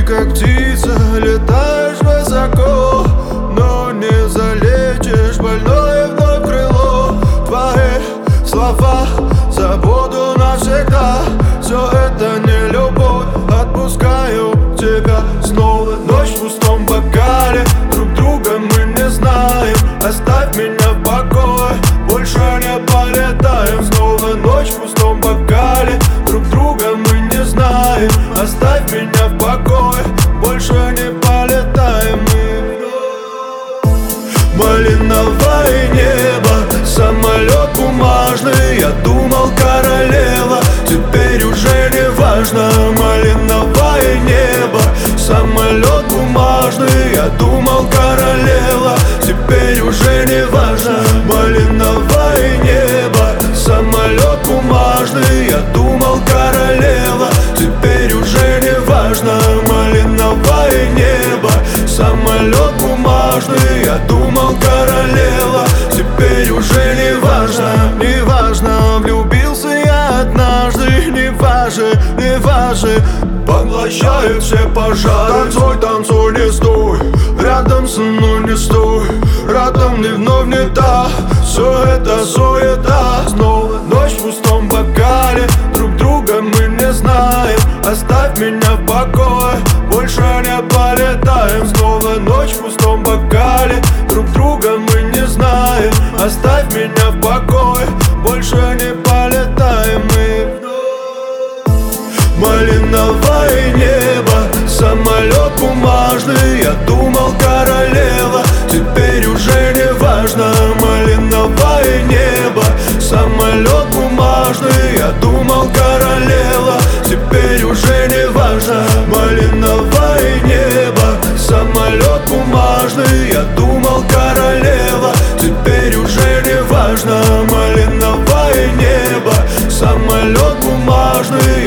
как птица, летаешь высоко, но не залетишь больное вновь крыло. Твои слова забуду навсегда. Все это не любовь, отпускаю тебя снова. Ночь в пустом бокале, друг друга мы не знаем. Оставь меня в покое, больше не полетаем. Снова ночь в пустом бокале, друг друга мы не знаем. Оставь меня в покое, больше не полетаем мы. Малиновое небо, самолет бумажный. Я думал, королева, теперь уже не важно. Малиновое небо, самолет бумажный. Я думал, королева, теперь уже не важно. Малиновое небо, самолет бумажный. Я думал, королева, теперь уже не важно. Малиновое небо, самолет бумажный. Я думал, королева, теперь уже не важно. Не важно, влюбился я однажды. Не важно, не важно, поглощают все пожары. Танцуй, танцуй, не стой, рядом со мной не стой. Рядом не вновь не та, все это суета. Снова ночь в пустом бокале, друг друга мы не знаем. Оставь меня в покое, больше не полетаем. Снова ночь в пустом бокале, друг друга мы не знаем. Оставь меня в покое, больше не полетаем мы. Малиновое небо, самолет бумажный. Я думал, королева, теперь уже не важно. Малиновое небо, самолет бумажный. Я думал, королева, теперь уже не важно. Малиновое небо, самолет бумажный. Я думал, королева, теперь уже не важно. Малиновое небо, самолет бумажный.